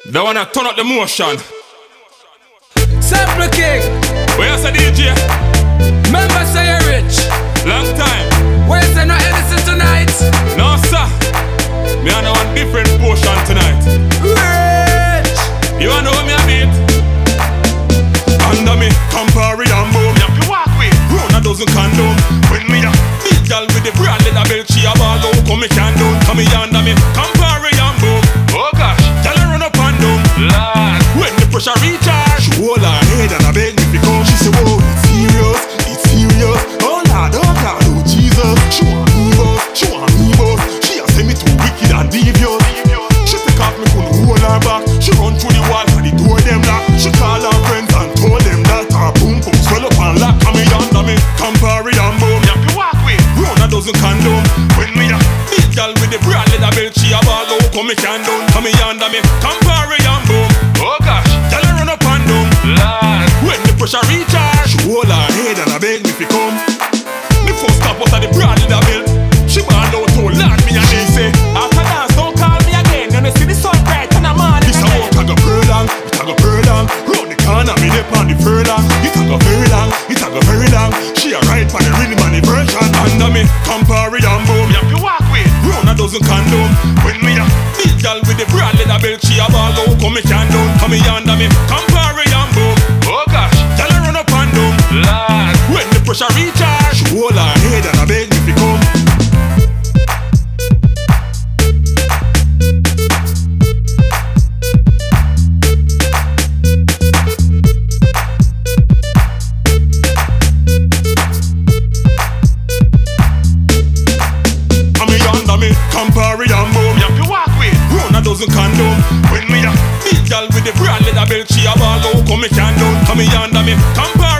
They wanna turn up the motion. Sample King. Where you say DJ? Remember say you're rich. Long time. Where you say no Edison tonight? No sir. Me on one different portion tonight. Rich. You wanna know me a beat? Under me, Campari and boom. You have to walk with. Run a dozen condom. When me a meet girl with the brand leather belt, she a ball out. Come me can down. Come me under me, Campari and boom. Oh gosh, girl a run up and down. Lord, when the pressure reach her, she hold her head and I beg me to come. She say, whoa, it's serious, it's serious. Oh Lord, oh Jesus. She want me boss, she want me boss. She a say me too wicked and devious. She take off me couldn't hold her back. She run through the wall and the door them lock. She call her friends and told them that her boom boom swell up and lock. Come me under me, Campari and boom. You have to walk with. Run a dozen condom. When me a meet girl with the brand leather belt, she a ball out. Come me can down, come me under me, Campari and boom. Oh gosh, girl a run up and down. Lord, when the pressure reach her, she hold her head and I beg me to come. The first stop was at the brand leather belt. She ball out to Lord me and she say, after dance don't call me again. You know see the sun bright and I'm on it. This a walk a go furlong, it a go furlong. Round the corner me dip on the furlong. It a go very long, it a go very long. She a ride for the rhythm and the version. Under me, Campari and boom. You have to walk with. Round a dozen condom. When me a meet girl with the brand leather belt, she a ball out. Come me can down, come me under me, Campari and boom. Oh gosh, girl a run up and down. Lord, when the pressure reach her, she hold her head and I beg me to come. Campari and boom. You have to walk with. Run a dozen condom. When me a meet girl with the brand leather belt, she a ball out. Come me can down, come me under me, Campari.